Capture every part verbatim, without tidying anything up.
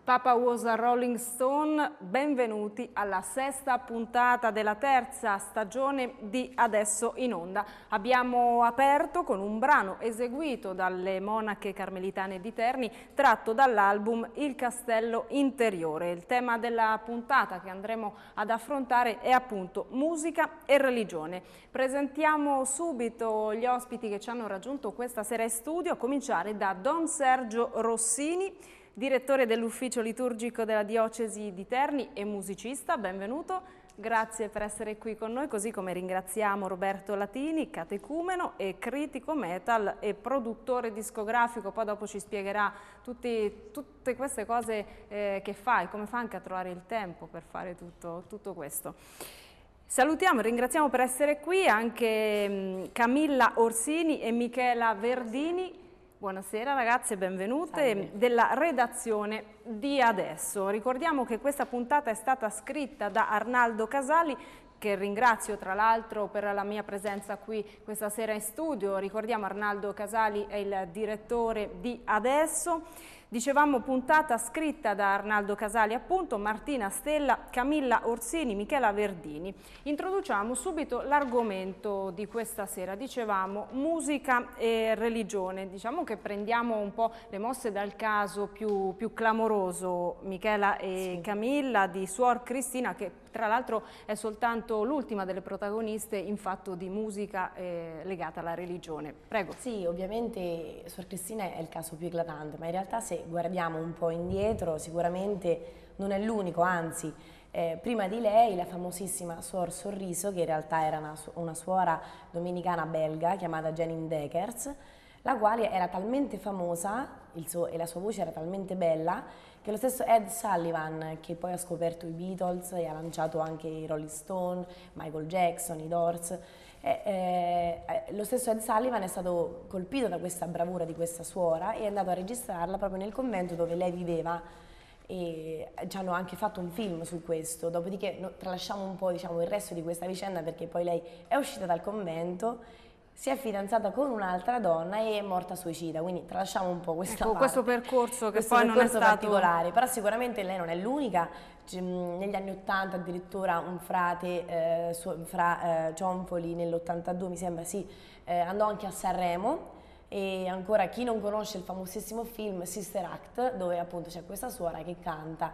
Papa was a Rolling Stone, benvenuti alla sesta puntata della terza stagione di Adesso in Onda. Abbiamo aperto con un brano eseguito dalle monache carmelitane di Terni, tratto dall'album Il Castello Interiore. Il tema della puntata che andremo ad affrontare è appunto musica e religione. Presentiamo subito gli ospiti che ci hanno raggiunto questa sera in studio, a cominciare da Don Sergio Rossini, direttore dell'ufficio liturgico della diocesi di Terni e musicista. Benvenuto, grazie per essere qui con noi, così come ringraziamo Roberto Latini, catecumeno e critico metal e produttore discografico. Poi dopo ci spiegherà tutti, tutte queste cose eh, che fa e come fa anche a trovare il tempo per fare tutto, tutto questo. Salutiamo e ringraziamo per essere qui anche mh, Camilla Orsini e Michela Verdini. Buonasera ragazze, benvenute. Salve. Della redazione di Adesso. Ricordiamo che questa puntata è stata scritta da Arnaldo Casali, che ringrazio tra l'altro per la mia presenza qui questa sera in studio. Ricordiamo Arnaldo Casali è il direttore di Adesso. Dicevamo puntata scritta da Arnaldo Casali, appunto, Martina Stella, Camilla Orsini, Michela Verdini. Introduciamo subito l'argomento di questa sera. Dicevamo musica e religione. Diciamo che prendiamo un po' le mosse dal caso più, più clamoroso, Michela e sì. Camilla, di Suor Cristina, che tra l'altro è soltanto l'ultima delle protagoniste in fatto di musica eh, legata alla religione. Prego. Sì, ovviamente Suor Cristina è il caso più eclatante, ma in realtà se guardiamo un po' indietro sicuramente non è l'unico, anzi eh, prima di lei la famosissima Suor Sorriso, che in realtà era una, una suora domenicana belga chiamata Janine Deckers, la quale era talmente famosa il suo, e la sua voce era talmente bella che lo stesso Ed Sullivan, che poi ha scoperto i Beatles e ha lanciato anche i Rolling Stone, Michael Jackson, i Doors, eh, eh, lo stesso Ed Sullivan è stato colpito da questa bravura di questa suora e è andato a registrarla proprio nel convento dove lei viveva, e ci hanno anche fatto un film su questo. Dopodiché no, tralasciamo un po', diciamo, il resto di questa vicenda, perché poi lei è uscita dal convento, si è fidanzata con un'altra donna e è morta suicida, quindi tralasciamo un po' questa ecco, parte. questo percorso che questo poi percorso non è stato particolare, però sicuramente lei non è l'unica. Negli anni ottanta addirittura un frate, eh, su, fra eh, Cionfoli, nell'ottantadue mi sembra, sì, eh, andò anche a Sanremo. E ancora, chi non conosce il famosissimo film Sister Act, dove appunto c'è questa suora che canta.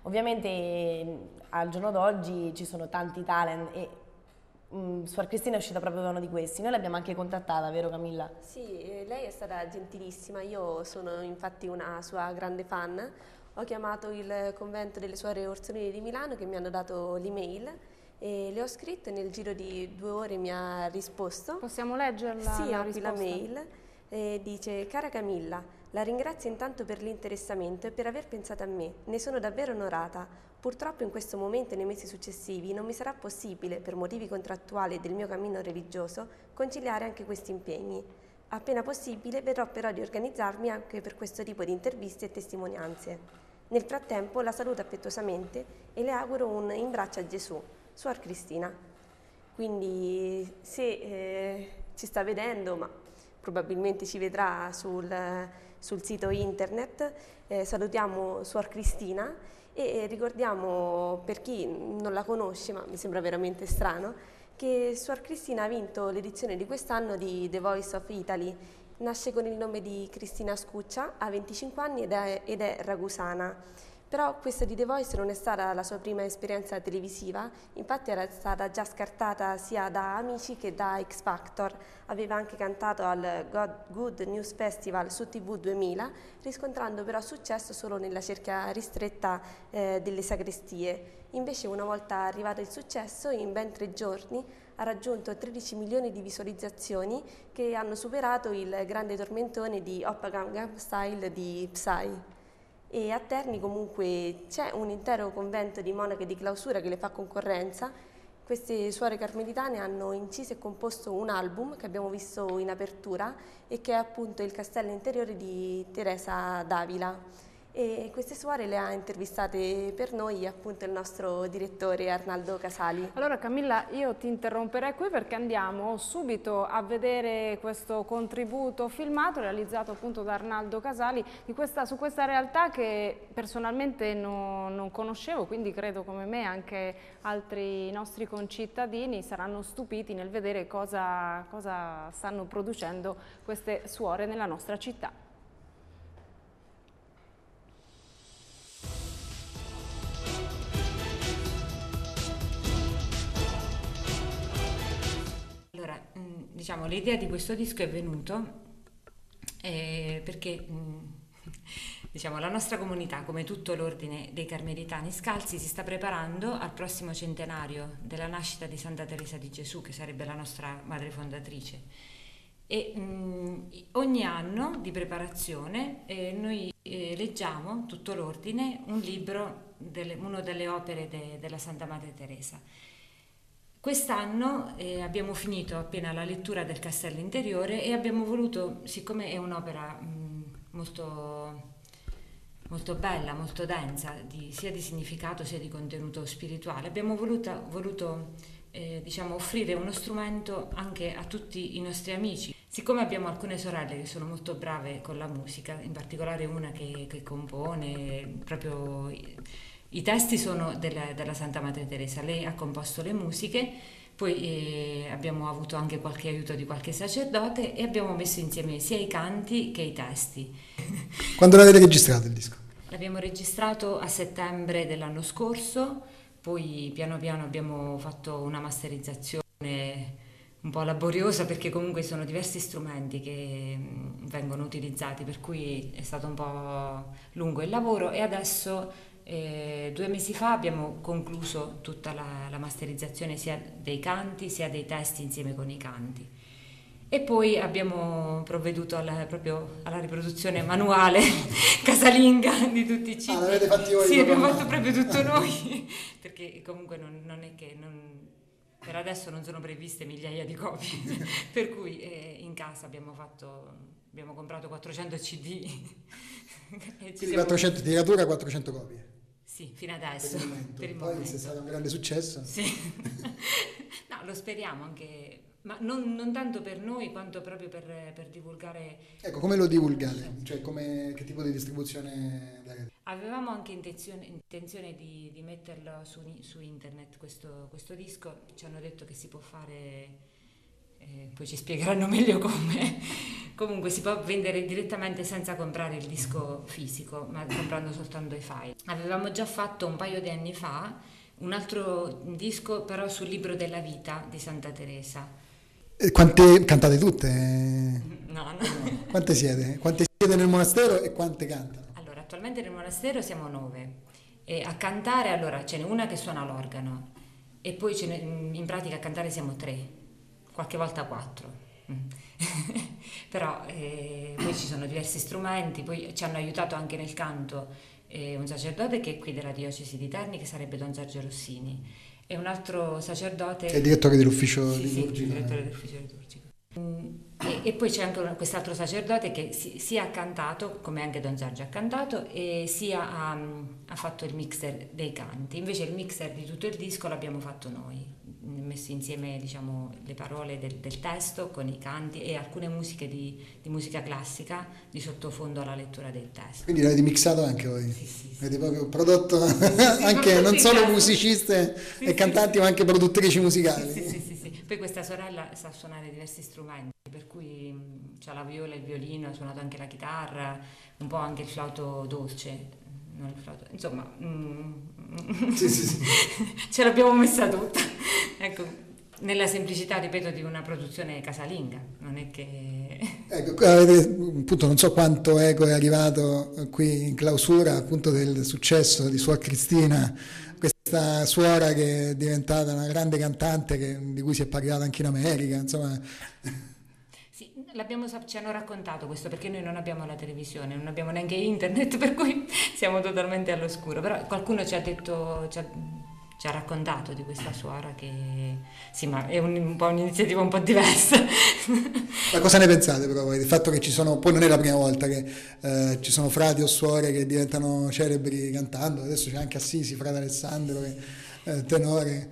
Ovviamente al giorno d'oggi ci sono tanti talent e Mm, Suor Cristina è uscita proprio da uno di questi. Noi l'abbiamo anche contattata, vero Camilla? Sì, eh, lei è stata gentilissima, io sono infatti una sua grande fan. Ho chiamato il convento delle Suore Orsolini di Milano, che mi hanno dato l'email, e le ho scritto e nel giro di due ore mi ha risposto. Possiamo leggerla? Sì, la ho qui la mail. E dice: cara Camilla, la ringrazio intanto per l'interessamento e per aver pensato a me, ne sono davvero onorata. Purtroppo in questo momento e nei mesi successivi non mi sarà possibile, per motivi contrattuali e del mio cammino religioso, conciliare anche questi impegni. Appena possibile vedrò però di organizzarmi anche per questo tipo di interviste e testimonianze. Nel frattempo la saluto affettuosamente e le auguro un in braccio a Gesù, Suor Cristina. Quindi se eh, ci sta vedendo, ma probabilmente ci vedrà sul, sul sito internet, eh, salutiamo Suor Cristina e ricordiamo, per chi non la conosce, ma mi sembra veramente strano, che Suor Cristina ha vinto l'edizione di quest'anno di The Voice of Italy. Nasce con il nome di Cristina Scuccia, ha venticinque anni ed è, ed è ragusana. Però questa di The Voice non è stata la sua prima esperienza televisiva, infatti era stata già scartata sia da Amici che da X Factor. Aveva anche cantato al God Good News Festival su T V duemila, riscontrando però successo solo nella cerchia ristretta eh, delle sagrestie. Invece, una volta arrivato il successo, in ben tre giorni ha raggiunto tredici milioni di visualizzazioni, che hanno superato il grande tormentone di Oppa Gangnam Style di Psy. E a Terni comunque c'è un intero convento di monache di clausura che le fa concorrenza. Queste suore carmelitane hanno inciso e composto un album che abbiamo visto in apertura e che è appunto Il Castello Interiore di Teresa d'Avila. E queste suore le ha intervistate per noi appunto il nostro direttore Arnaldo Casali. Allora Camilla, io ti interromperei qui perché andiamo subito a vedere questo contributo filmato realizzato appunto da Arnaldo Casali di questa, su questa realtà che personalmente no, non conoscevo, quindi credo come me anche altri nostri concittadini saranno stupiti nel vedere cosa, cosa stanno producendo queste suore nella nostra città. Allora, diciamo, l'idea di questo disco è venuto eh, perché diciamo, la nostra comunità, come tutto l'ordine dei Carmelitani Scalzi, si sta preparando al prossimo centenario della nascita di Santa Teresa di Gesù, che sarebbe la nostra madre fondatrice. E mh, ogni anno di preparazione eh, noi eh, leggiamo, tutto l'ordine, un libro, delle, una delle opere de, della Santa Madre Teresa. Quest'anno eh, abbiamo finito appena la lettura del Castello Interiore e abbiamo voluto, siccome è un'opera molto, molto bella, molto densa, di, sia di significato sia di contenuto spirituale, abbiamo voluta, voluto eh, diciamo, offrire uno strumento anche a tutti i nostri amici. Siccome abbiamo alcune sorelle che sono molto brave con la musica, in particolare una che, che compone proprio... I testi sono della, della Santa Madre Teresa, lei ha composto le musiche, poi eh, abbiamo avuto anche qualche aiuto di qualche sacerdote e abbiamo messo insieme sia i canti che i testi. Quando l'avete registrato il disco? L'abbiamo registrato a settembre dell'anno scorso, poi piano piano abbiamo fatto una masterizzazione un po' laboriosa perché comunque sono diversi strumenti che vengono utilizzati, per cui è stato un po' lungo il lavoro e adesso... Eh, due mesi fa abbiamo concluso tutta la, la masterizzazione sia dei canti sia dei testi insieme con i canti e poi abbiamo provveduto alla, proprio alla riproduzione manuale casalinga di tutti i cibi. Ah, l'avete fatti voi? Sì, abbiamo fatto proprio tutto noi perché comunque non, non è che non, per adesso non sono previste migliaia di copie per cui eh, in casa abbiamo fatto abbiamo comprato quattrocento C D e quindi quattrocento tiratura, quattrocento copie. Sì, fino adesso. Per il momento. Per il Poi momento. se sarà un grande successo. Sì. No, lo speriamo anche, ma non, non tanto per noi quanto proprio per, per divulgare. Ecco, come lo divulgate? Cioè, come, che tipo di distribuzione date? Avevamo anche intenzione, intenzione di, di metterlo su, su internet questo, questo disco, ci hanno detto che si può fare... Eh, poi ci spiegheranno meglio come. Comunque si può vendere direttamente senza comprare il disco fisico, ma comprando soltanto i file. Avevamo già fatto un paio di anni fa un altro disco però sul libro della vita di Santa Teresa. E quante cantate tutte? No, no. Quante siete? Quante siete nel monastero e quante cantano? Allora, attualmente nel monastero siamo nove e a cantare allora ce n'è una che suona l'organo e poi ce n'è, in pratica a cantare siamo tre. Qualche volta quattro, però eh, poi ci sono diversi strumenti, poi ci hanno aiutato anche nel canto eh, un sacerdote che è qui della diocesi di Terni, che sarebbe Don Sergio Rossini, e un altro sacerdote... Che è direttore dell'ufficio sì, liturgico. Sì, direttore dell'ufficio liturgico. E, e poi c'è anche quest'altro sacerdote che si, sia ha cantato, come anche Don Sergio ha cantato, e sia ha, ha fatto il mixer dei canti. Invece il mixer di tutto il disco l'abbiamo fatto noi, messo insieme diciamo le parole del, del testo con i canti e alcune musiche di, di musica classica di sottofondo alla lettura del testo. Quindi l'avete mixato anche voi? Sì, sì, sì. Avete proprio prodotto sì, sì, anche non solo caso. musiciste Sì, e cantanti sì. ma anche produttrici musicali. Sì, sì, sì, sì. Poi questa sorella sa suonare diversi strumenti, per cui c'ha la viola, il violino, ha suonato anche la chitarra, un po' anche il flauto dolce. Non il flauto, insomma, mm, sì, sì, sì. ce l'abbiamo messa tutta. Ecco, nella semplicità, ripeto, di una produzione casalinga, non è che... Ecco, avete, appunto, non so quanto eco è arrivato qui in clausura appunto del successo di Suor Cristina, questa suora che è diventata una grande cantante che, di cui si è parlato anche in America, insomma... Sì, l'abbiamo, ci hanno raccontato questo perché noi non abbiamo la televisione, non abbiamo neanche internet, per cui siamo totalmente all'oscuro, però qualcuno ci ha detto, ci ha, ci ha raccontato di questa suora che, sì, ma è un, un po' un'iniziativa un po' diversa. Ma cosa ne pensate però voi? Del fatto che ci sono, poi non è la prima volta che eh, ci sono frati o suore che diventano celebri cantando, adesso c'è anche Assisi, frate Alessandro, che eh, tenore.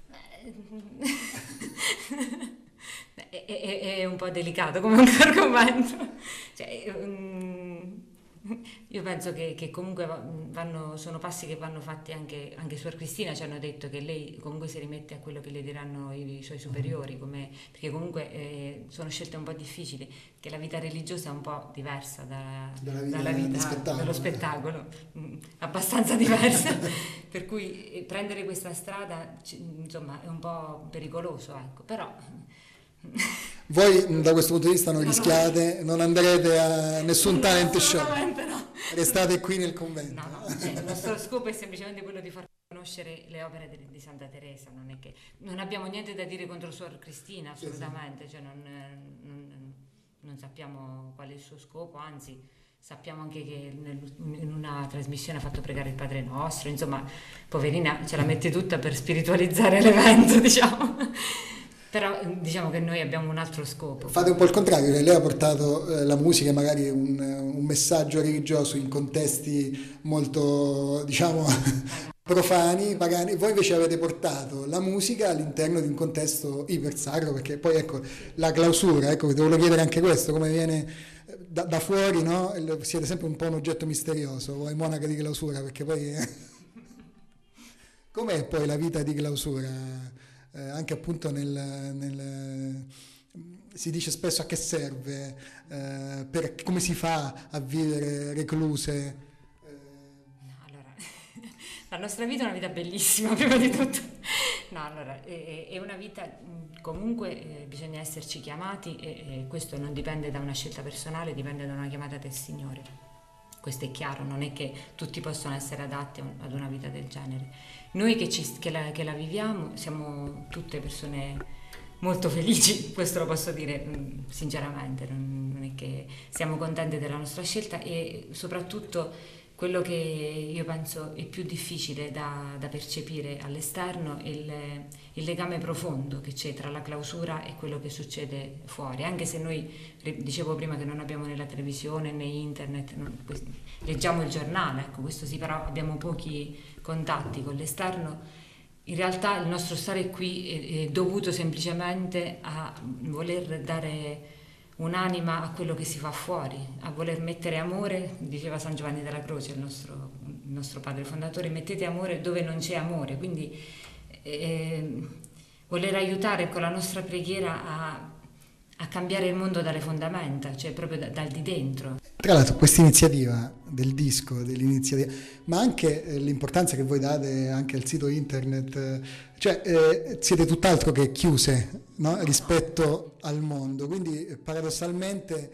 È, è, è un po' delicato come un argomento. Cioè, um, io penso che, che comunque vanno, sono passi che vanno fatti anche, anche Suor Cristina ci hanno detto che lei comunque si rimette a quello che le diranno i, i suoi superiori, come, perché comunque eh, sono scelte un po' difficili, che la vita religiosa è un po' diversa da, dalla vita, dalla vita spettacolo. dello spettacolo, mm, abbastanza diversa, per cui eh, prendere questa strada insomma è un po' pericoloso, ecco, però... Voi da questo punto di vista non rischiate, non andrete a nessun no, talent show, no. Restate qui nel convento. No, no, cioè, il nostro scopo è semplicemente quello di far conoscere le opere di, di Santa Teresa, non è che non abbiamo niente da dire contro Suor Cristina, assolutamente, cioè non, non, non sappiamo qual è il suo scopo, anzi sappiamo anche che nel, in una trasmissione ha fatto pregare il Padre Nostro, insomma, poverina, ce la mette tutta per spiritualizzare l'evento, diciamo. Però diciamo che noi abbiamo un altro scopo. Fate un po' il contrario, lei ha portato eh, la musica, magari un, un messaggio religioso in contesti molto, diciamo, profani, pagani. Voi invece avete portato la musica all'interno di un contesto ipersacro, perché poi ecco, la clausura, ecco, ti volevo chiedere anche questo, come viene da, da fuori, no? Siete sempre un po' un oggetto misterioso, voi monaca di clausura, perché poi... Com'è poi la vita di clausura? Eh, anche appunto nel, nel si dice spesso a che serve, eh, per, come si fa a vivere recluse? No, allora, la nostra vita è una vita bellissima prima di tutto. No, allora, è, è una vita, comunque eh, bisogna esserci chiamati e, e questo non dipende da una scelta personale, dipende da una chiamata del Signore. Questo è chiaro, non è che tutti possono essere adatti ad una vita del genere. Noi che, ci, che, la, che la viviamo siamo tutte persone molto felici, questo lo posso dire sinceramente, non, non è che siamo contente della nostra scelta e soprattutto quello che io penso è più difficile da, da percepire all'esterno è il, il legame profondo che c'è tra la clausura e quello che succede fuori, anche se noi, dicevo prima che non abbiamo né la televisione né internet, non, leggiamo il giornale, ecco, questo sì, però abbiamo pochi contatti con l'esterno. In realtà il nostro stare qui è, è dovuto semplicemente a voler dare un'anima a quello che si fa fuori, a voler mettere amore, diceva San Giovanni della Croce, il nostro, il nostro padre fondatore, mettete amore dove non c'è amore, quindi eh, voler aiutare con la nostra preghiera a, a cambiare il mondo dalle fondamenta, cioè proprio da, dal di dentro. Tra l'altro questa iniziativa del disco, dell'iniziativa, ma anche eh, l'importanza che voi date anche al sito internet, eh, cioè eh, siete tutt'altro che chiuse, no? Rispetto al mondo, quindi eh, paradossalmente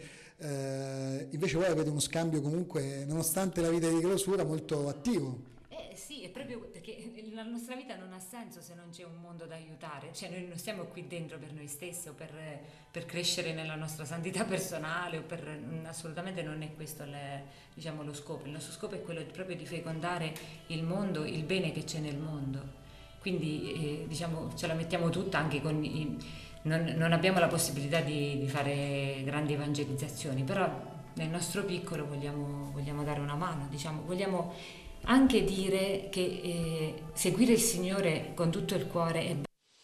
eh, invece voi avete uno scambio comunque, nonostante la vita di clausura, molto attivo. Eh sì, è proprio perché la nostra vita non ha senso se non c'è un mondo da aiutare, cioè noi non stiamo qui dentro per noi stessi o per, per crescere nella nostra santità personale o per, assolutamente non è questo le, diciamo, lo scopo, il nostro scopo è quello di, proprio di fecondare il mondo, il bene che c'è nel mondo, quindi eh, diciamo ce la mettiamo tutta anche con i, non, non abbiamo la possibilità di, di fare grandi evangelizzazioni, però nel nostro piccolo vogliamo, vogliamo dare una mano, diciamo, vogliamo anche dire che eh, seguire il Signore con tutto il cuore è bello.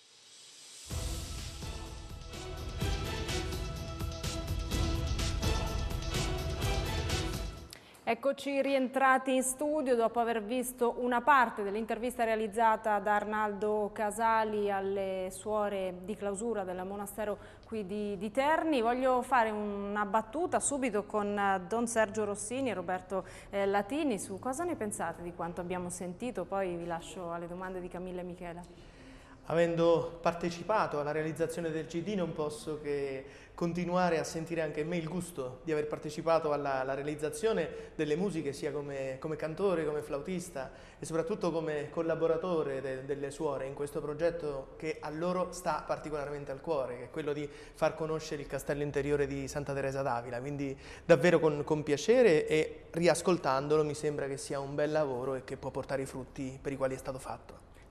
Eccoci rientrati in studio dopo aver visto una parte dell'intervista realizzata da Arnaldo Casali alle suore di clausura del monastero qui di, di Terni. Voglio fare una battuta subito con Don Sergio Rossini e Roberto eh, Latini su cosa ne pensate di quanto abbiamo sentito, poi vi lascio alle domande di Camilla e Michela. Avendo partecipato alla realizzazione del C D non posso che continuare a sentire anche me il gusto di aver partecipato alla, alla realizzazione delle musiche sia come, come cantore, come flautista e soprattutto come collaboratore de, delle suore in questo progetto che a loro sta particolarmente al cuore, che è quello di far conoscere il castello interiore di Santa Teresa d'Avila, quindi davvero con, con piacere e riascoltandolo mi sembra che sia un bel lavoro e che può portare i frutti per i quali è stato fatto.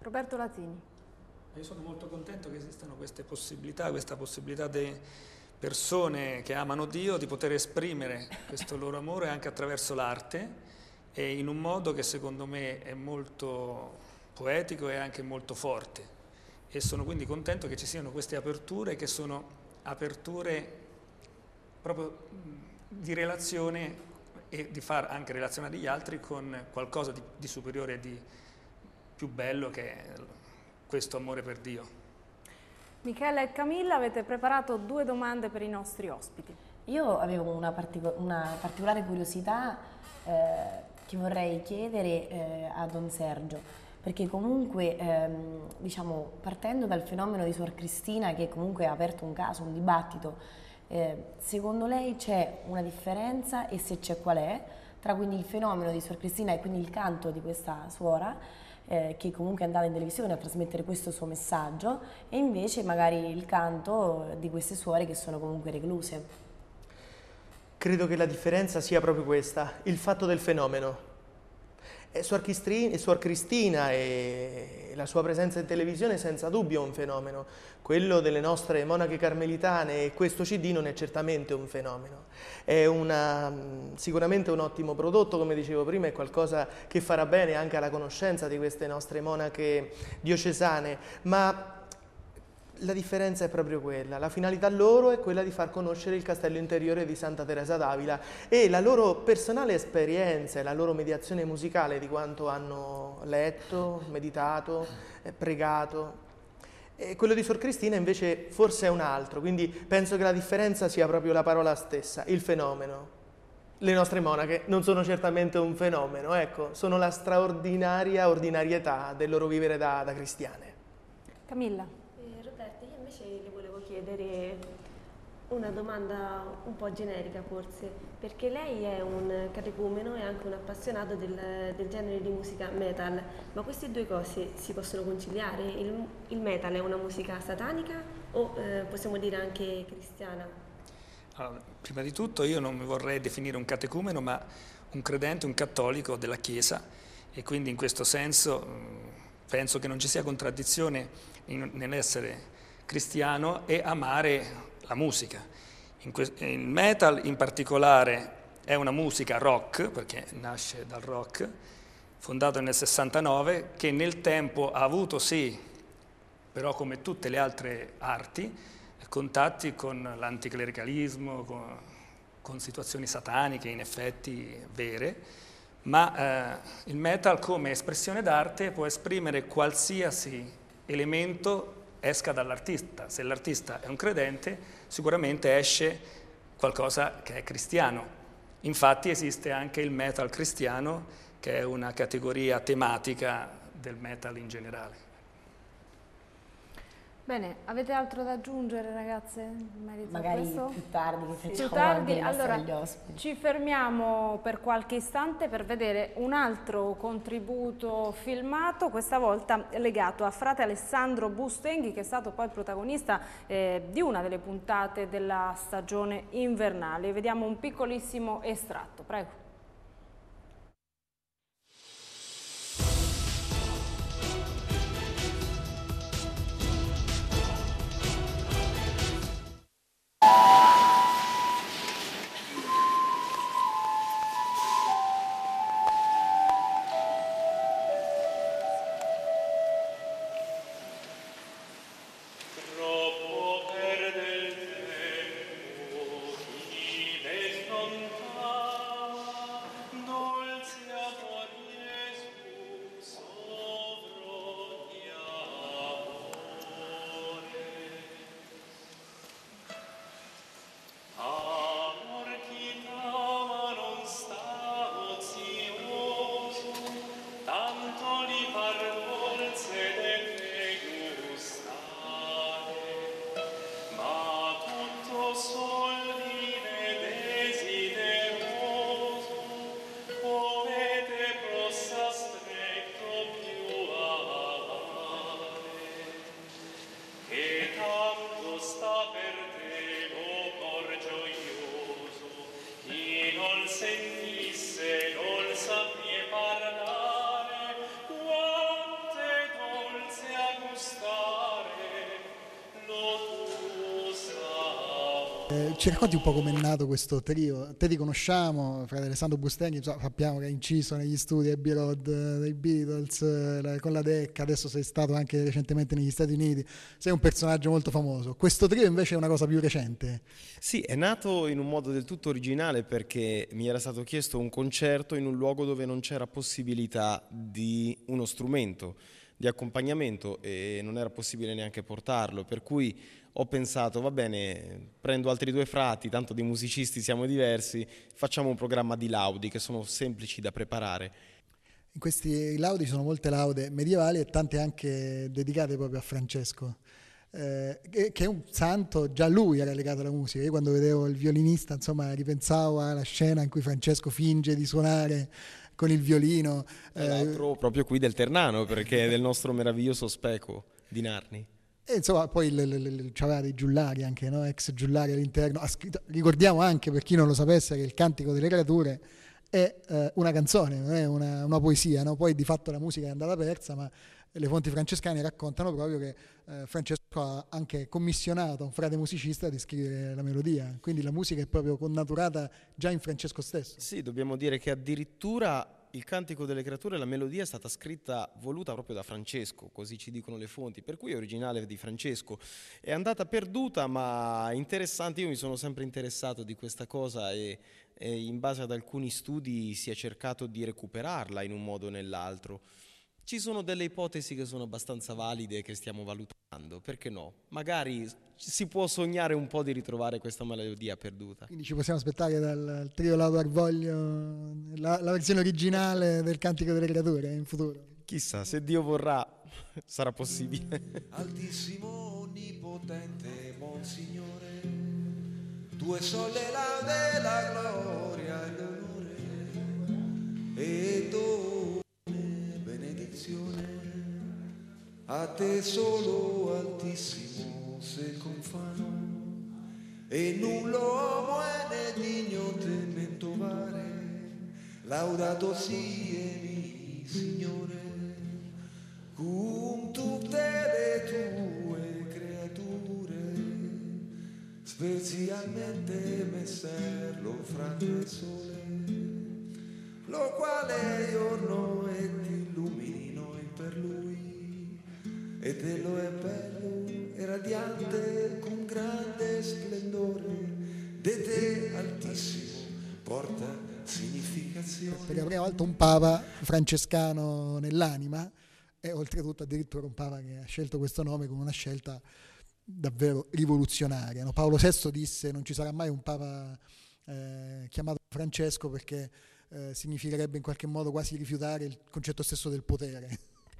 Roberto Latini. Io sono molto contento che esistano queste possibilità, questa possibilità di persone che amano Dio di poter esprimere questo loro amore anche attraverso l'arte e in un modo che secondo me è molto poetico e anche molto forte. E sono quindi contento che ci siano queste aperture che sono aperture proprio di relazione e di far anche relazionare gli altri con qualcosa di, di superiore e di più bello che è questo amore per Dio. Michela e Camilla, avete preparato due domande per i nostri ospiti. Io avevo una, partico- una particolare curiosità eh, che vorrei chiedere eh, a Don Sergio, perché comunque ehm, diciamo, partendo dal fenomeno di Suor Cristina, che comunque ha aperto un caso, un dibattito, eh, secondo lei c'è una differenza, e se c'è qual è, tra quindi il fenomeno di Suor Cristina e quindi il canto di questa suora, eh, che comunque è andata in televisione a trasmettere questo suo messaggio, e invece magari il canto di queste suore che sono comunque recluse? Credo che la differenza sia proprio questa, il fatto del fenomeno. E Suor Cristina, Suor Cristina e la sua presenza in televisione senza dubbio è un fenomeno. Quello delle nostre monache carmelitane e questo C D non è certamente un fenomeno. È una, sicuramente un ottimo prodotto, come dicevo prima, è qualcosa che farà bene anche alla conoscenza di queste nostre monache diocesane, ma la differenza è proprio quella, la finalità loro è quella di far conoscere il castello interiore di Santa Teresa d'Avila e la loro personale esperienza e la loro mediazione musicale di quanto hanno letto, meditato, pregato. E quello di Suor Cristina invece forse è un altro, quindi penso che la differenza sia proprio la parola stessa, il fenomeno. Le nostre monache non sono certamente un fenomeno, ecco, sono la straordinaria ordinarietà del loro vivere da, da cristiane. Camilla. Le volevo chiedere una domanda un po' generica forse, perché lei è un catecumeno e anche un appassionato del, del genere di musica metal, ma queste due cose si possono conciliare? Il, il metal è una musica satanica o eh, possiamo dire anche cristiana? Allora, prima di tutto io non mi vorrei definire un catecumeno, ma un credente, un cattolico della Chiesa, e quindi in questo senso penso che non ci sia contraddizione in, nell'essere cristiano e amare la musica. In il metal in particolare è una musica rock, perché nasce dal rock, fondato nel sessantanove, che nel tempo ha avuto sì, però come tutte le altre arti, contatti con l'anticlericalismo, con, con situazioni sataniche in effetti vere, ma eh, il metal come espressione d'arte può esprimere qualsiasi elemento esca dall'artista. Se l'artista è un credente, sicuramente esce qualcosa che è cristiano. Infatti esiste anche il metal cristiano, che è una categoria tematica del metal in generale. Bene, avete altro da aggiungere, ragazze? In merito Magari a questo? più tardi, che facciamo Più tardi, anche allora gli ospiti. ci fermiamo per qualche istante per vedere un altro contributo filmato, questa volta legato a frate Alessandro Bustenghi, che è stato poi protagonista eh, di una delle puntate della stagione invernale. Vediamo un piccolissimo estratto, prego. Sentisse non sappie parlare, quante dolci Eh, ci racconti un po' come è nato questo trio? Te li conosciamo, frate Alessandro Bustenghi, sappiamo che hai inciso negli studi Abbey Road eh, dei Beatles, eh, con la Decca, adesso sei stato anche recentemente negli Stati Uniti, sei un personaggio molto famoso. Questo trio invece è una cosa più recente. Sì, è nato in un modo del tutto originale perché mi era stato chiesto un concerto in un luogo dove non c'era possibilità di uno strumento di accompagnamento e non era possibile neanche portarlo, per cui ho pensato, va bene, prendo altri due frati, tanto di musicisti siamo diversi, facciamo un programma di laudi che sono semplici da preparare. In questi laudi sono molte laude medievali e tante anche dedicate proprio a Francesco, eh, che è un santo, già lui era legato alla musica. Io quando vedevo il violinista, insomma, ripensavo alla scena in cui Francesco finge di suonare con il violino. Tra l'altro eh, proprio qui del Ternano, perché è del nostro meraviglioso Speco di Narni. E insomma poi c'aveva dei giullari anche, no? Ex giullari all'interno. Ha scritto, ricordiamo anche, per chi non lo sapesse, che il Cantico delle Creature è eh, una canzone, non è una, una poesia, no? Poi di fatto la musica è andata persa, ma le fonti francescane raccontano proprio che eh, Francesco ha anche commissionato a un frate musicista di scrivere la melodia, quindi la musica è proprio connaturata già in Francesco stesso. Sì, dobbiamo dire che addirittura il Cantico delle Creature, la melodia è stata scritta, voluta proprio da Francesco, così ci dicono le fonti, per cui è originale di Francesco. È andata perduta, ma interessante, io mi sono sempre interessato di questa cosa e, e in base ad alcuni studi si è cercato di recuperarla in un modo o nell'altro. Ci sono delle ipotesi che sono abbastanza valide e che stiamo valutando, perché no? Magari si può sognare un po' di ritrovare questa melodia perduta. Quindi ci possiamo aspettare dal trio Laudo Arvoglio la, la versione originale del Cantico delle Creature in futuro? Chissà, se Dio vorrà sarà possibile. Altissimo, onnipotente, Monsignore, tue sole laude, la gloria e l'onore e tu a te solo altissimo se confano e nullo uomo è ne digno tementovare, laudato sia mi Signore cum tutte le tue creature, specialmente messer lo frate sole, lo quale giorno e ti illumini noi per lui, e te lo è bello e radiante con grande splendore, de te altissimo porta significazione. Per la prima volta un papa francescano nell'anima e oltretutto addirittura un papa che ha scelto questo nome con una scelta davvero rivoluzionaria, no? Paolo sesto disse non ci sarà mai un papa eh, chiamato Francesco perché eh, significherebbe in qualche modo quasi rifiutare il concetto stesso del potere.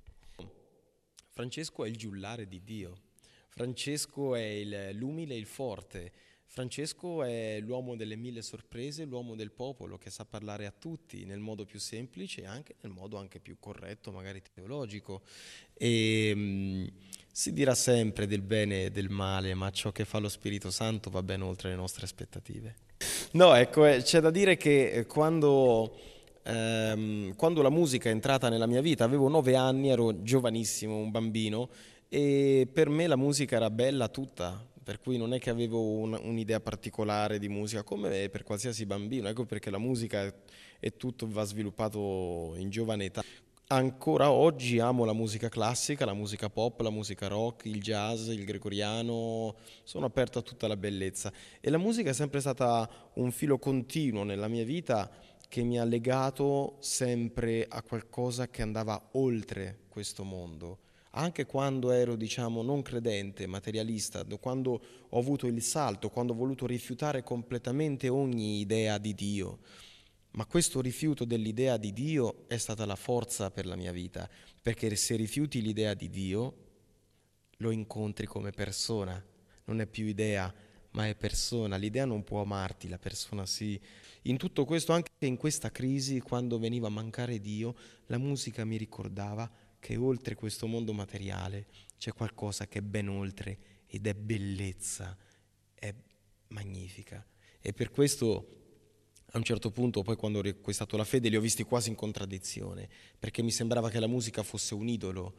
Francesco è il giullare di Dio, Francesco è il, l'umile e il forte, Francesco è l'uomo delle mille sorprese, l'uomo del popolo che sa parlare a tutti nel modo più semplice e anche nel modo anche più corretto, magari teologico. E, mh, si dirà sempre del bene e del male, ma ciò che fa lo Spirito Santo va ben oltre le nostre aspettative. No, ecco, eh, c'è da dire che quando... Ehm, quando la musica è entrata nella mia vita, avevo nove anni, ero giovanissimo, un bambino, e per me la musica era bella tutta, per cui non è che avevo un, un'idea particolare di musica, come per qualsiasi bambino, ecco perché la musica è, è tutto, va sviluppato in giovane età. Ancora oggi amo la musica classica, la musica pop, la musica rock, il jazz, il gregoriano, sono aperto a tutta la bellezza e la musica è sempre stata un filo continuo nella mia vita che mi ha legato sempre a qualcosa che andava oltre questo mondo. Anche quando ero, diciamo, non credente, materialista, quando ho avuto il salto, quando ho voluto rifiutare completamente ogni idea di Dio. Ma questo rifiuto dell'idea di Dio è stata la forza per la mia vita, perché se rifiuti l'idea di Dio, lo incontri come persona, non è più idea, ma è persona. L'idea non può amarti, la persona sì. In tutto questo, anche in questa crisi, quando veniva a mancare Dio, la musica mi ricordava che oltre questo mondo materiale c'è qualcosa che è ben oltre ed è bellezza, è magnifica. E per questo a un certo punto, poi quando ho riacquistato la fede, li ho visti quasi in contraddizione, perché mi sembrava che la musica fosse un idolo,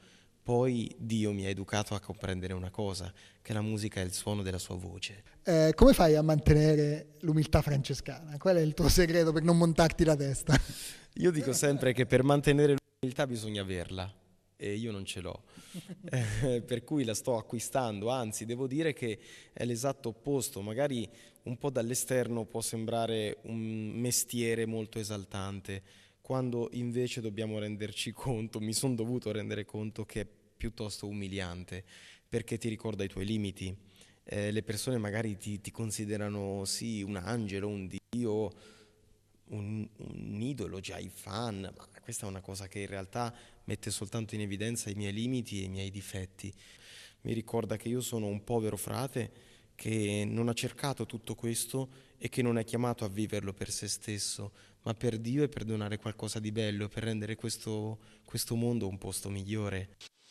Poi Dio mi ha educato a comprendere una cosa, che la musica è il suono della sua voce. Eh, come fai a mantenere l'umiltà francescana? Qual è il tuo segreto per non montarti la testa? Io dico sempre che per mantenere l'umiltà bisogna averla, e io non ce l'ho, eh, per cui la sto acquistando, anzi devo dire che è l'esatto opposto. Magari un po' dall'esterno può sembrare un mestiere molto esaltante, quando invece dobbiamo renderci conto, mi sono dovuto rendere conto che è piuttosto umiliante, perché ti ricorda i tuoi limiti. Eh, le persone magari ti, ti considerano sì un angelo, un dio, un, un idolo, già i fan, ma questa è una cosa che in realtà mette soltanto in evidenza i miei limiti e i miei difetti. Mi ricorda che io sono un povero frate che non ha cercato tutto questo e che non è chiamato a viverlo per se stesso, ma per Dio e per donare qualcosa di bello, per rendere questo, questo mondo un posto migliore.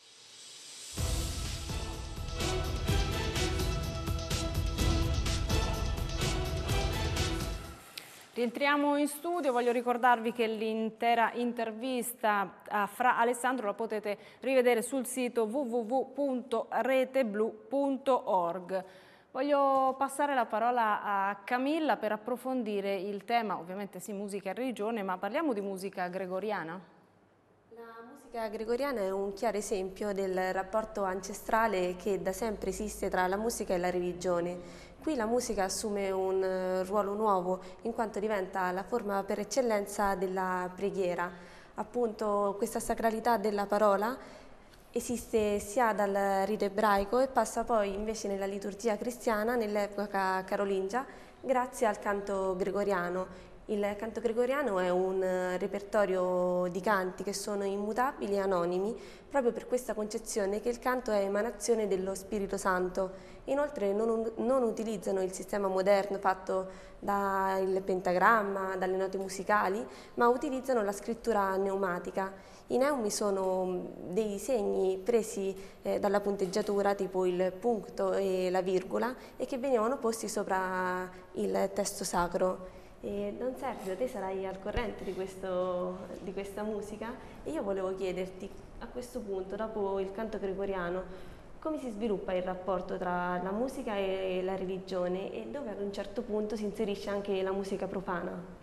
Rientriamo in studio, voglio ricordarvi che l'intera intervista a Fra Alessandro la potete rivedere sul sito w w w punto reteblu punto org. Voglio passare la parola a Camilla per approfondire il tema, ovviamente sì, musica e religione, ma parliamo di musica gregoriana. La musica gregoriana è un chiaro esempio del rapporto ancestrale che da sempre esiste tra la musica e la religione. Qui la musica assume un ruolo nuovo in quanto diventa la forma per eccellenza della preghiera. Appunto questa sacralità della parola esiste sia dal rito ebraico e passa poi invece nella liturgia cristiana nell'epoca carolingia grazie al canto gregoriano. Il canto gregoriano è un repertorio di canti che sono immutabili e anonimi proprio per questa concezione che il canto è emanazione dello Spirito Santo. Inoltre non, non utilizzano il sistema moderno fatto dal pentagramma, dalle note musicali, ma utilizzano la scrittura pneumatica. I neumi sono dei segni presi eh, dalla punteggiatura, tipo il punto e la virgola, e che venivano posti sopra il testo sacro. E Don Sergio, te sarai al corrente di, questo, di questa musica e io volevo chiederti a questo punto, dopo il canto gregoriano, come si sviluppa il rapporto tra la musica e la religione e dove ad un certo punto si inserisce anche la musica profana?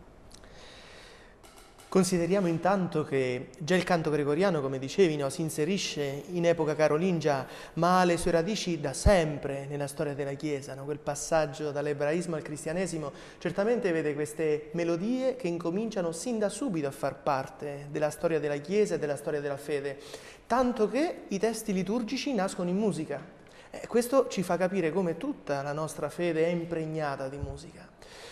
Consideriamo intanto che già il canto gregoriano, come dicevi, no, si inserisce in epoca carolingia, ma ha le sue radici da sempre nella storia della Chiesa. No? Quel passaggio dall'ebraismo al cristianesimo certamente vede queste melodie che incominciano sin da subito a far parte della storia della Chiesa e della storia della fede, tanto che i testi liturgici nascono in musica. Eh, questo ci fa capire come tutta la nostra fede è impregnata di musica.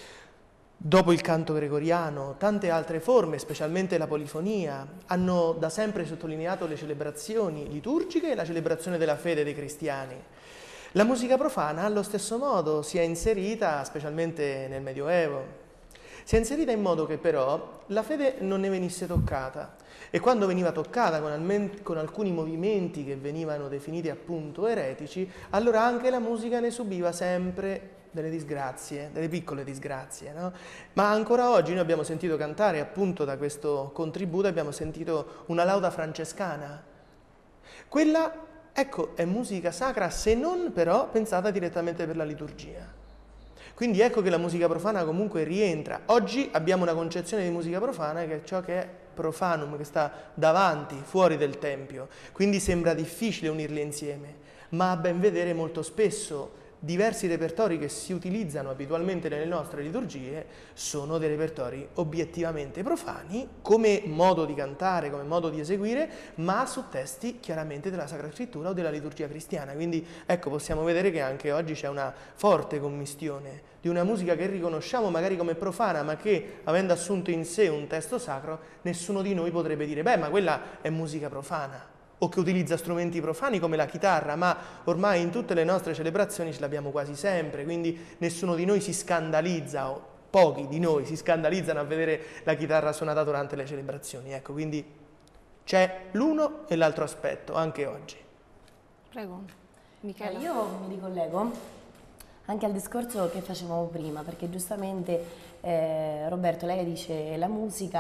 Dopo il canto gregoriano, tante altre forme, specialmente la polifonia, hanno da sempre sottolineato le celebrazioni liturgiche e la celebrazione della fede dei cristiani. La musica profana, allo stesso modo, si è inserita, specialmente nel Medioevo. Si è inserita in modo che però la fede non ne venisse toccata e quando veniva toccata con, almen- con alcuni movimenti che venivano definiti appunto eretici, allora anche la musica ne subiva sempre delle disgrazie, delle piccole disgrazie, no? Ma ancora oggi noi abbiamo sentito cantare appunto da questo contributo, abbiamo sentito una lauda francescana. Quella, ecco, è musica sacra, se non però pensata direttamente per la liturgia. Quindi ecco che la musica profana comunque rientra. Oggi abbiamo una concezione di musica profana che è ciò che è profanum, che sta davanti, fuori del tempio. Quindi sembra difficile unirli insieme, ma a ben vedere molto spesso diversi repertori che si utilizzano abitualmente nelle nostre liturgie sono dei repertori obiettivamente profani come modo di cantare, come modo di eseguire, ma su testi chiaramente della Sacra Scrittura o della liturgia cristiana. Quindi ecco, possiamo vedere che anche oggi c'è una forte commistione di una musica che riconosciamo magari come profana, ma che avendo assunto in sé un testo sacro, nessuno di noi potrebbe dire beh, ma quella è musica profana, o che utilizza strumenti profani come la chitarra, ma ormai in tutte le nostre celebrazioni ce l'abbiamo quasi sempre, quindi nessuno di noi si scandalizza, o pochi di noi si scandalizzano a vedere la chitarra suonata durante le celebrazioni. Ecco, quindi c'è l'uno e l'altro aspetto, anche oggi. Prego, Michela. Eh, io mi ricollego anche al discorso che facevamo prima, perché giustamente eh, Roberto, lei dice la musica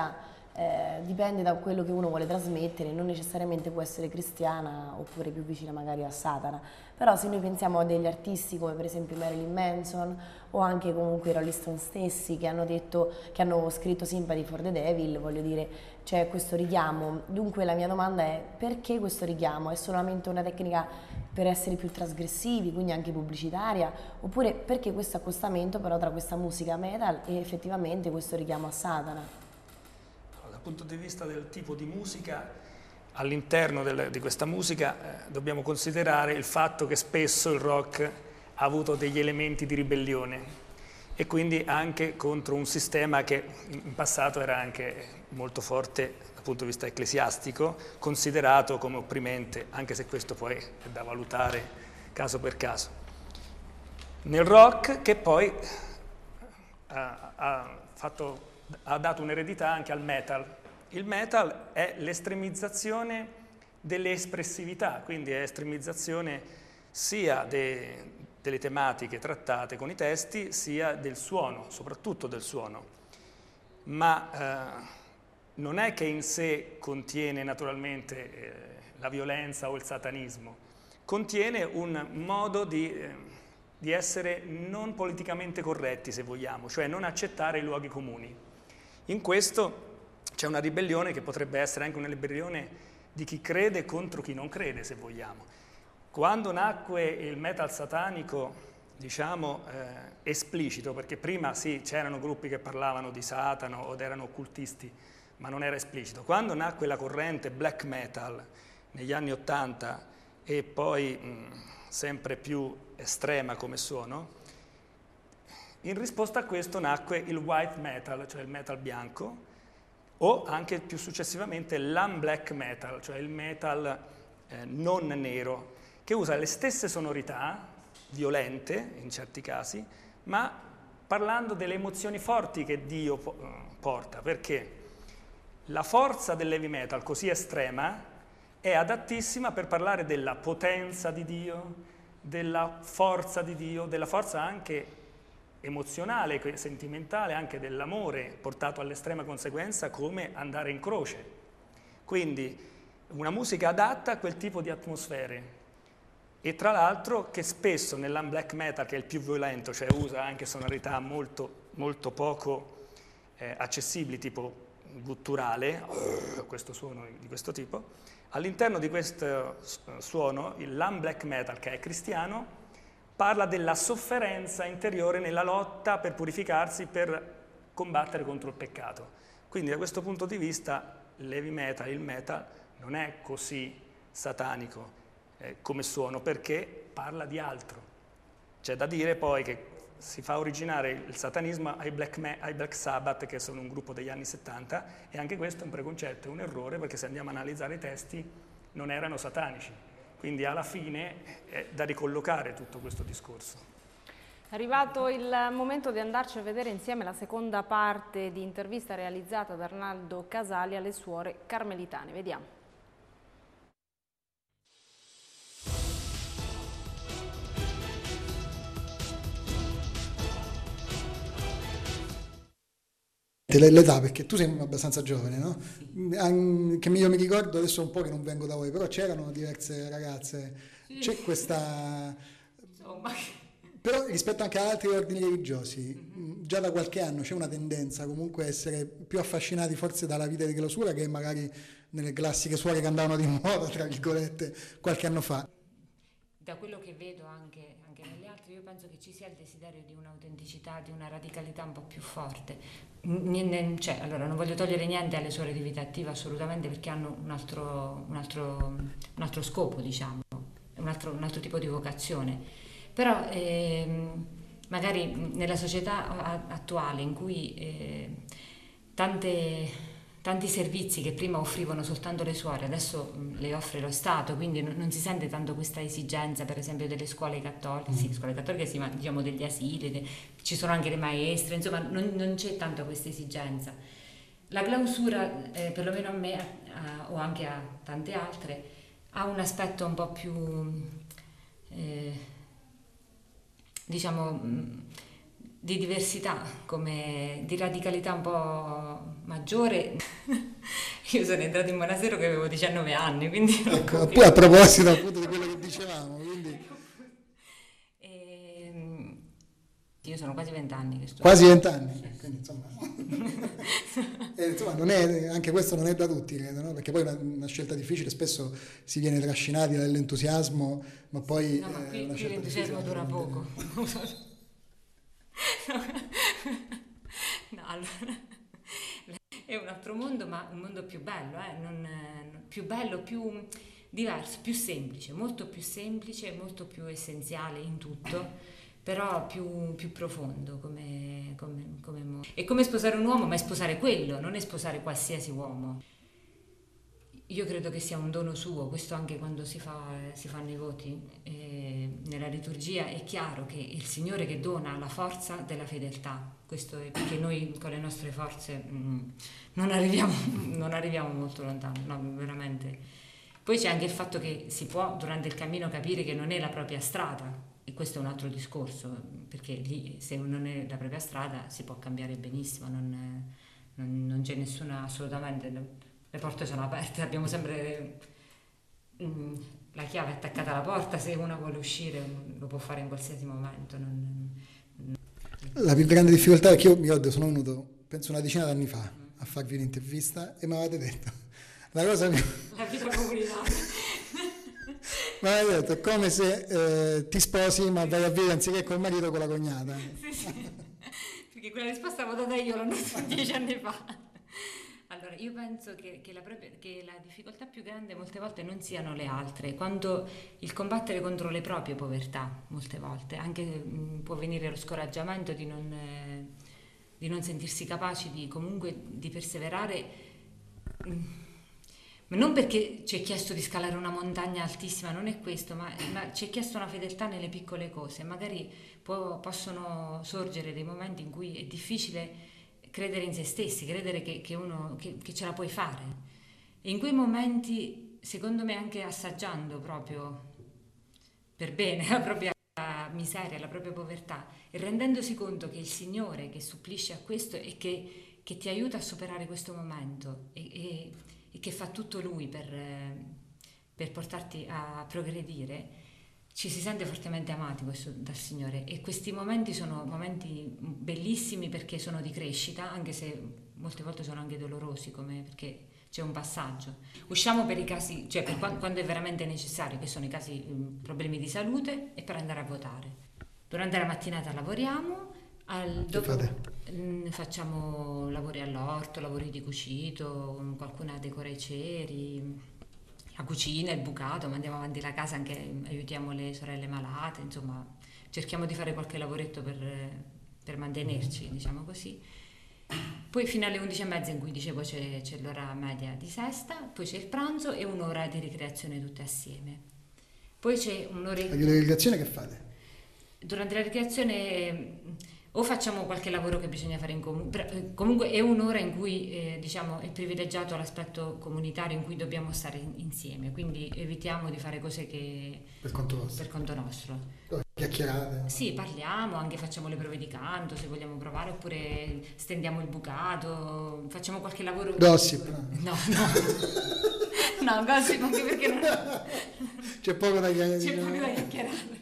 Eh, dipende da quello che uno vuole trasmettere, non necessariamente può essere cristiana oppure più vicina magari a Satana, però se noi pensiamo a degli artisti come per esempio Marilyn Manson o anche comunque i Rolling Stones stessi che hanno detto, che hanno scritto Sympathy for the Devil, voglio dire, c'è questo richiamo. Dunque la mia domanda è: perché questo richiamo? È solamente una tecnica per essere più trasgressivi, quindi anche pubblicitaria, oppure perché questo accostamento però tra questa musica metal e effettivamente questo richiamo a Satana? Dal punto di vista del tipo di musica, all'interno di questa musica eh, dobbiamo considerare il fatto che spesso il rock ha avuto degli elementi di ribellione e quindi anche contro un sistema che in passato era anche molto forte dal punto di vista ecclesiastico, considerato come opprimente, anche se questo poi è da valutare caso per caso. Nel rock, che poi ha, ha fatto... ha dato un'eredità anche al metal. Il metal è l'estremizzazione delle espressività, quindi è estremizzazione sia de, delle tematiche trattate con i testi, sia del suono, soprattutto del suono. Ma eh, non è che in sé contiene naturalmente eh, la violenza o il satanismo, contiene un modo di, eh, di essere non politicamente corretti, se vogliamo, cioè non accettare i luoghi comuni. In questo c'è una ribellione che potrebbe essere anche una ribellione di chi crede contro chi non crede, se vogliamo. Quando nacque il metal satanico, diciamo, eh, esplicito, perché prima sì, c'erano gruppi che parlavano di Satana o erano occultisti, ma non era esplicito. Quando nacque la corrente black metal negli anni Ottanta e poi mh, sempre più estrema come suono, in risposta a questo nacque il white metal, cioè il metal bianco, o anche più successivamente l'unblack metal, cioè il metal eh, non nero, che usa le stesse sonorità, violente in certi casi, ma parlando delle emozioni forti che Dio po- porta, perché la forza dell'heavy metal così estrema è adattissima per parlare della potenza di Dio, della forza di Dio, della forza anche emozionale, sentimentale, anche dell'amore portato all'estrema conseguenza come andare in croce. Quindi una musica adatta a quel tipo di atmosfere e tra l'altro che spesso nell'unblack metal, che è il più violento, cioè usa anche sonorità molto, molto poco eh, accessibili, tipo gutturale, questo suono di questo tipo, all'interno di questo suono, l'unblack metal, che è cristiano, parla della sofferenza interiore nella lotta per purificarsi, per combattere contro il peccato. Quindi da questo punto di vista l'heavy metal, il metal, non è così satanico eh, come suono, perché parla di altro. C'è da dire poi che si fa originare il satanismo ai Black, Me- ai Black Sabbath, che sono un gruppo degli anni settanta, e anche questo è un preconcetto, è un errore, perché se andiamo a analizzare i testi non erano satanici. Quindi alla fine è da ricollocare tutto questo discorso. È arrivato il momento di andarci a vedere insieme la seconda parte di intervista realizzata da Arnaldo Casali alle suore carmelitane. Vediamo. L'età, perché tu sei abbastanza giovane, no? Sì. Che io mi ricordo, adesso un po' che non vengo da voi, però c'erano diverse ragazze, sì. C'è questa... Insomma... Però rispetto anche ad altri ordini religiosi, mm-hmm. già da qualche anno c'è una tendenza comunque a essere più affascinati forse dalla vita di clausura che magari nelle classiche suore che andavano di moda, tra virgolette, qualche anno fa. Da quello che vedo anche, anche negli altri, io penso che ci sia il desiderio di un'autenticità, di una radicalità un po' più forte. N- cioè, allora, non voglio togliere niente alle suore di vita attiva assolutamente, perché hanno un altro, un altro, un altro scopo, diciamo, un altro, un altro tipo di vocazione. Però ehm, magari nella società attuale in cui eh, tante... tanti servizi che prima offrivano soltanto le suore, adesso le offre lo Stato, quindi non, non si sente tanto questa esigenza, per esempio, delle scuole cattoliche, sì, scuole cattoliche sì, ma diciamo degli asili, de, ci sono anche le maestre, insomma non, non c'è tanto questa esigenza. La clausura, eh, perlomeno a me a, o anche a tante altre, ha un aspetto un po' più, eh, diciamo, di diversità, come di radicalità un po' maggiore. Io sono entrata in monastero che avevo diciannove anni, quindi... Ecco, poi a proposito appunto di quello che dicevamo, quindi... E, io sono quasi vent'anni che sto... Quasi vent'anni? Sì. Quindi, insomma, e, insomma non è, anche questo non è da tutti, credo, no? Perché poi è una, una scelta difficile, spesso si viene trascinati dall'entusiasmo, ma poi... No, ma qui, eh, qui l'entusiasmo dura poco. No, allora, è un altro mondo, ma un mondo più bello, eh? non, più bello, più diverso, più semplice, molto più semplice, molto più essenziale in tutto, però più, più profondo come, come, come mondo. È come sposare un uomo, ma è sposare quello, non è sposare qualsiasi uomo. Io credo che sia un dono suo, questo anche quando si, fa, si fanno i voti eh, nella liturgia è chiaro che è il Signore che dona la forza della fedeltà, questo è perché noi con le nostre forze mh, non, arriviamo, non arriviamo molto lontano, no, veramente. Poi c'è anche il fatto che si può durante il cammino capire che non è la propria strada, e questo è un altro discorso, perché lì se non è la propria strada si può cambiare benissimo, non, non, non c'è nessuna assolutamente... Le porte sono aperte, abbiamo sempre mm, la chiave attaccata alla porta, se uno vuole uscire lo può fare in qualsiasi momento. Non, non... La più grande difficoltà è che io mi ricordo, sono venuto, penso una decina d'anni fa, a farvi un'intervista e mi avete detto, la cosa più... La vita comunitaria. Mi avete detto, è come se eh, ti sposi ma vai a vivere anziché col marito con la cognata. Sì, sì, perché quella risposta l'ho data io l'ho detto dieci anni fa. Allora, io penso che, che, la propria, che la difficoltà più grande molte volte non siano le altre, quando il combattere contro le proprie povertà, molte volte, anche mh, può venire lo scoraggiamento di non, eh, di non sentirsi capaci di comunque di perseverare, mh, ma non perché ci è chiesto di scalare una montagna altissima, non è questo, ma, ma ci è chiesto una fedeltà nelle piccole cose, magari può, possono sorgere dei momenti in cui è difficile credere in se stessi, credere che, che uno che, che ce la puoi fare. E in quei momenti, secondo me, anche assaggiando proprio per bene la propria miseria, la propria povertà, e rendendosi conto che il Signore che supplisce a questo e che, che ti aiuta a superare questo momento e, e, e che fa tutto Lui per, per portarti a progredire, ci si sente fortemente amati questo, dal Signore, e questi momenti sono momenti bellissimi perché sono di crescita, anche se molte volte sono anche dolorosi, come perché c'è un passaggio. Usciamo per i casi, cioè per quando è veramente necessario, che sono i casi, problemi di salute, e per andare a votare. Durante la mattinata lavoriamo, al, dopo mh, facciamo lavori all'orto, lavori di cucito, qualcuna decora i ceri, la cucina, il bucato, ma andiamo avanti la casa, anche aiutiamo le sorelle malate, insomma cerchiamo di fare qualche lavoretto per, per mantenerci, diciamo così. Poi fino alle undici e mezza, in cui dicevo c'è, c'è l'ora media di sesta, poi c'è il pranzo e un'ora di ricreazione tutte assieme. Poi c'è un'ora... La ricreazione che fate? Durante la ricreazione o facciamo qualche lavoro che bisogna fare in comune, comunque è un'ora in cui eh, diciamo è privilegiato l'aspetto comunitario, in cui dobbiamo stare in, insieme, quindi evitiamo di fare cose che per conto vostro. Per conto nostro. Chiacchierate. Sì, parliamo, anche facciamo le prove di canto se vogliamo provare, oppure stendiamo il bucato, facciamo qualche lavoro. Gossip. No, no. No, gossip anche perché non... C'è poco da chiacchierare. C'è poco da chiacchierare.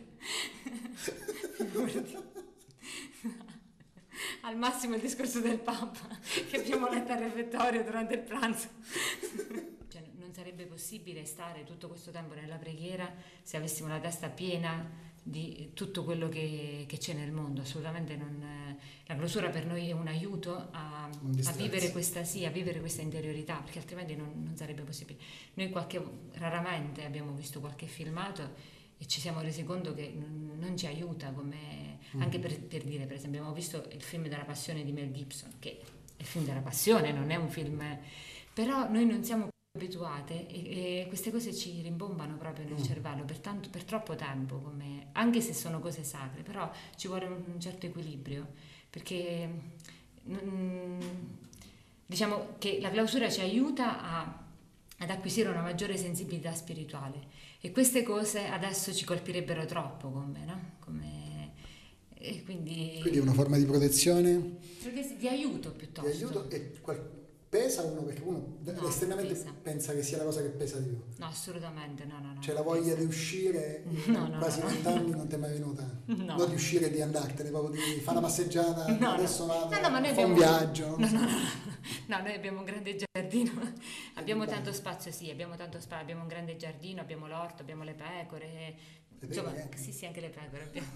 Al massimo il discorso del Papa che abbiamo letto al refettorio durante il pranzo. Cioè, non sarebbe possibile stare tutto questo tempo nella preghiera se avessimo la testa piena di tutto quello che, che c'è nel mondo. Assolutamente non. La clausura per noi è un aiuto a, a vivere questa sì, a vivere questa interiorità, perché altrimenti non, non sarebbe possibile. Noi qualche, raramente abbiamo visto qualche filmato e ci siamo resi conto che non, non ci aiuta, come mm. anche per, per dire, per esempio, abbiamo visto il film della passione di Mel Gibson, che è il film della passione, non è un film, però noi non siamo abituate e, e queste cose ci rimbombano proprio nel mm. cervello per, tanto, per troppo tempo, come, anche se sono cose sacre, però ci vuole un, un certo equilibrio, perché mm, diciamo che la clausura ci aiuta a, ad acquisire una maggiore sensibilità spirituale. E queste cose adesso ci colpirebbero troppo, come, no? Come E quindi, quindi una forma di protezione? Di aiuto piuttosto. Di aiuto e qual- pesa uno, perché uno No, esternamente pesa. pensa che sia la cosa che pesa di più. No, assolutamente, no, no, no. Cioè la voglia di uscire in No, no, quasi no, vent'anni non ti è mai venuta? No. Non di uscire e di andartene, proprio di fare una passeggiata, No, adesso no. vado, No, no, ma noi fa un abbiamo- viaggio. No, non so. no, no, no, noi abbiamo un grande giardino, abbiamo tanto spazio, sì, abbiamo tanto spazio, abbiamo un grande giardino, abbiamo l'orto, abbiamo le pecore, Le insomma, pecore anche? sì, sì, anche le pecore abbiamo.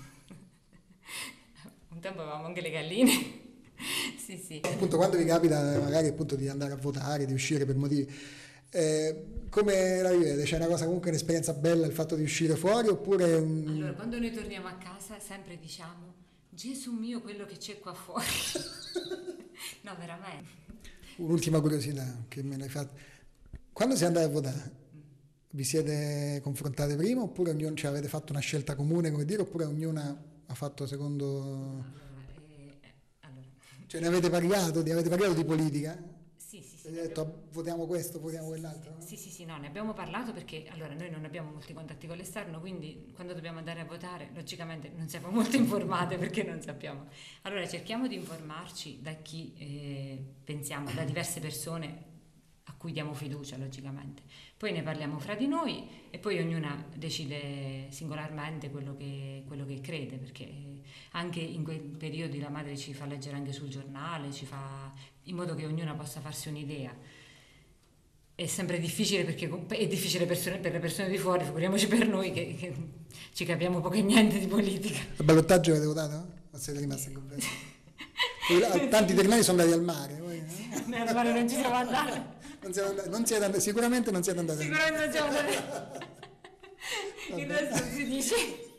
Un tempo avevamo anche le galline. Sì, sì. Appunto, quando vi capita magari appunto di andare a votare, di uscire per motivi, eh, come la vivete? C'è una cosa, comunque un'esperienza bella il fatto di uscire fuori, oppure un... Allora, quando noi torniamo a casa sempre diciamo: Gesù mio, quello che c'è qua fuori. No, veramente. Un'ultima curiosità che me l'hai fatta. Quando si andate a votare, vi siete confrontate prima, oppure ognuno, cioè, avete fatto una scelta comune, come dire, oppure ognuna ha fatto secondo... Allora, eh, eh, allora. Cioè ne avete parlato, ne avete parlato di politica? Sì, sì, sì. Avete detto votiamo questo, votiamo quell'altro? Sì, sì, sì, no, ne abbiamo parlato perché allora noi non abbiamo molti contatti con l'esterno, quindi quando dobbiamo andare a votare, logicamente non siamo molto informate perché non sappiamo. Allora cerchiamo di informarci da chi eh, pensiamo, da diverse persone a cui diamo fiducia, logicamente. Poi ne parliamo fra di noi e poi ognuna decide singolarmente quello che, quello che crede, perché anche in quei periodi la madre ci fa leggere anche sul giornale, ci fa in modo che ognuna possa farsi un'idea. È sempre difficile perché è difficile per, per le persone di fuori, figuriamoci per noi che, che ci capiamo poco e niente di politica. Il ballottaggio avete votato? O siete rimasti in convento? Tanti italiani sono andati al mare. Voi, no? Noi al mare non ci siamo andati. Non siete andati, non siete andati, sicuramente non siete andati. Sicuramente non siamo andati. Il resto non si dice.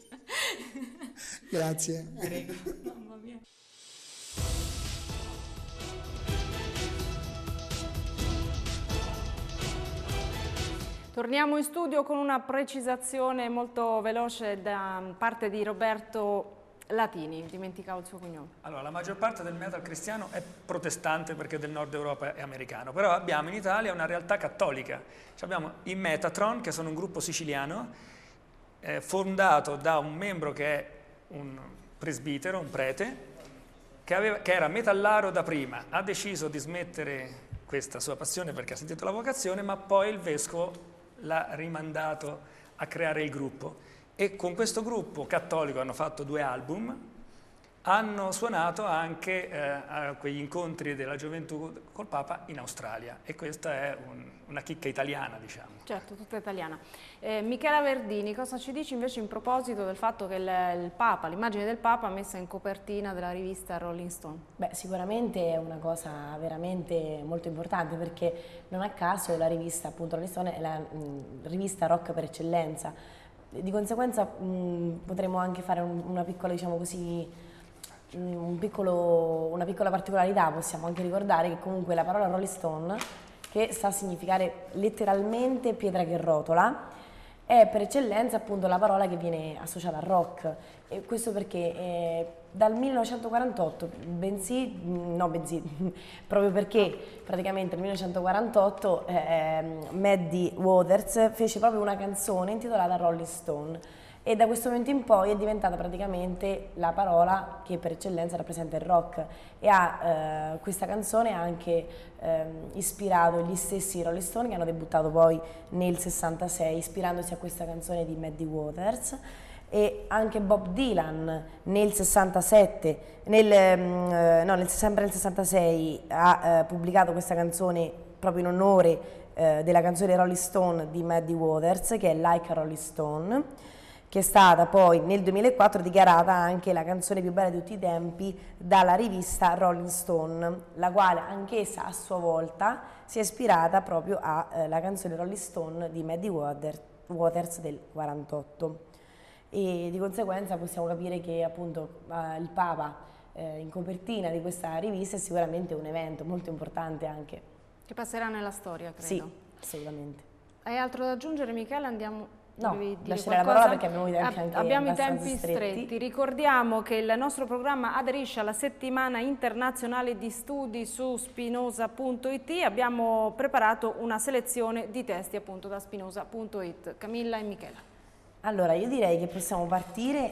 Grazie. Prego. Mamma mia. Torniamo in studio con una precisazione molto veloce da parte di Roberto Latini, dimenticavo il suo cognome. Allora, la maggior parte del metal cristiano è protestante perché del nord Europa è americano, però abbiamo in Italia una realtà cattolica. Cioè abbiamo i Metatron, che sono un gruppo siciliano, eh, fondato da un membro che è un presbitero, un prete, che, aveva, che era metallaro da prima, ha deciso di smettere questa sua passione perché ha sentito la vocazione, ma poi il vescovo l'ha rimandato a creare il gruppo. E con questo gruppo cattolico hanno fatto due album, hanno suonato anche eh, a quegli incontri della gioventù col Papa in Australia, e questa è un, una chicca italiana, diciamo. Certo, tutta italiana. Eh, Michela Verdini, cosa ci dici invece in proposito del fatto che il, il Papa, l'immagine del Papa messa in copertina della rivista Rolling Stone? Beh, sicuramente è una cosa veramente molto importante, perché non a caso la rivista, appunto, Rolling Stone è la mh, rivista rock per eccellenza. Di conseguenza mh, potremmo anche fare un, una piccola, diciamo così, un piccolo, una piccola particolarità. Possiamo anche ricordare che comunque la parola Rolling Stone, che sta a significare letteralmente pietra che rotola, è per eccellenza appunto la parola che viene associata al rock. E questo perché eh, dal millenovecentoquarantotto, bensì, no bensì, proprio perché praticamente nel millenovecentoquarantotto eh, Maddie Waters fece proprio una canzone intitolata Rolling Stone, e da questo momento in poi è diventata praticamente la parola che per eccellenza rappresenta il rock, e ha, eh, questa canzone ha anche eh, ispirato gli stessi Rolling Stone, che hanno debuttato poi nel sessantasei ispirandosi a questa canzone di Maddie Waters. E anche Bob Dylan nel sessantasette, nel, eh, no, nel, sempre nel sessantasei ha eh, pubblicato questa canzone proprio in onore eh, della canzone Rolling Stone di Maddie Waters, che è Like a Rolling Stone, che è stata poi nel duemilaquattro dichiarata anche la canzone più bella di tutti i tempi dalla rivista Rolling Stone, la quale anch'essa a sua volta si è ispirata proprio alla canzone Rolling Stone di Maddie Waters del quarantotto. E di conseguenza possiamo capire che appunto eh, il Papa eh, in copertina di questa rivista è sicuramente un evento molto importante anche. Che passerà nella storia, credo. Sì, assolutamente. Hai altro da aggiungere, Michela? Andiamo... No, lascerei la parola perché abbiamo i tempi anche Abbiamo i tempi stretti. stretti. Ricordiamo che il nostro programma aderisce alla settimana internazionale di studi su spinoza punto it. Abbiamo preparato una selezione di testi appunto da spinoza punto it. Camilla e Michela. Allora, io direi che possiamo partire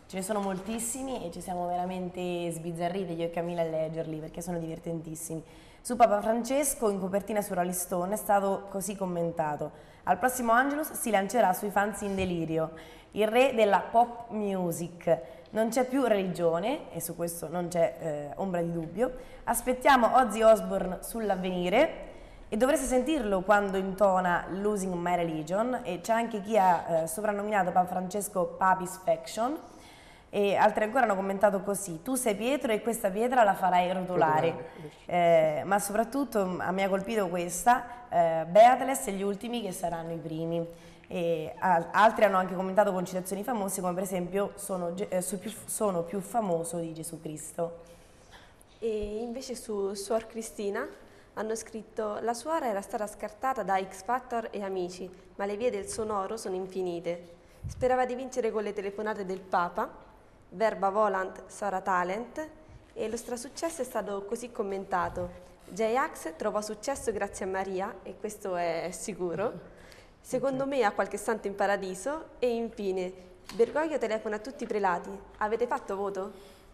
Ce ne sono moltissimi e ci siamo veramente sbizzarriti io e Camilla a leggerli perché sono divertentissimi. Su Papa Francesco, in copertina su Rolling Stone, è stato così commentato: al prossimo Angelus si lancerà sui fans in delirio, il re della pop music. Non c'è più religione, e su questo non c'è eh, ombra di dubbio. Aspettiamo Ozzy Osbourne sull'Avvenire, e dovreste sentirlo quando intona Losing My Religion, e c'è anche chi ha eh, soprannominato Papa Francesco Papis Faction, e altri ancora hanno commentato così: tu sei Pietro e questa pietra la farai rotolare. Eh, ma soprattutto a me ha colpito questa, eh, Beatles e gli ultimi che saranno i primi. E altri hanno anche commentato con citazioni famose come per esempio sono, eh, su più, sono più famoso di Gesù Cristo. E invece su Suor Cristina hanno scritto: la suora era stata scartata da X Factor e Amici, ma le vie del sonoro sono infinite. Sperava di vincere con le telefonate del Papa, verba volant sarà talent, e lo strasuccesso è stato così commentato: J-Ax trovò successo grazie a Maria, e questo è sicuro. Secondo me ha qualche santo in paradiso. E infine Bergoglio telefona a tutti i prelati: avete fatto voto?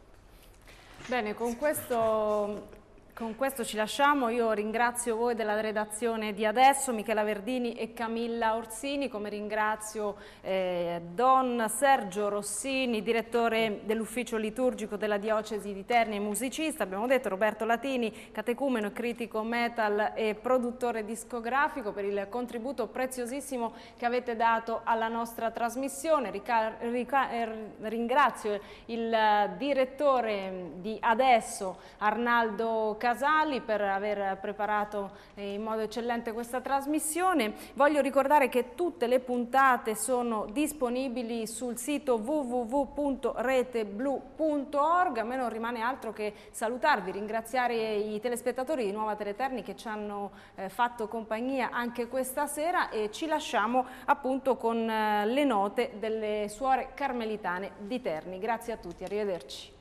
Bene, con questo, con questo ci lasciamo. Io ringrazio voi della redazione di Adesso, Michela Verdini e Camilla Orsini, come ringrazio eh, Don Sergio Rossini, direttore dell'ufficio liturgico della diocesi di Terni e musicista, abbiamo detto Roberto Latini, catecumeno, critico metal e produttore discografico, per il contributo preziosissimo che avete dato alla nostra trasmissione. Rica rica ringrazio il direttore di Adesso, Arnaldo Casali, per aver preparato in modo eccellente questa trasmissione. Voglio ricordare che tutte le puntate sono disponibili sul sito w w w punto reteblu punto org. A me non rimane altro che salutarvi, ringraziare i telespettatori di Nuova Teleterni che ci hanno eh, fatto compagnia anche questa sera, e ci lasciamo appunto con eh, le note delle suore carmelitane di Terni. Grazie a tutti, arrivederci.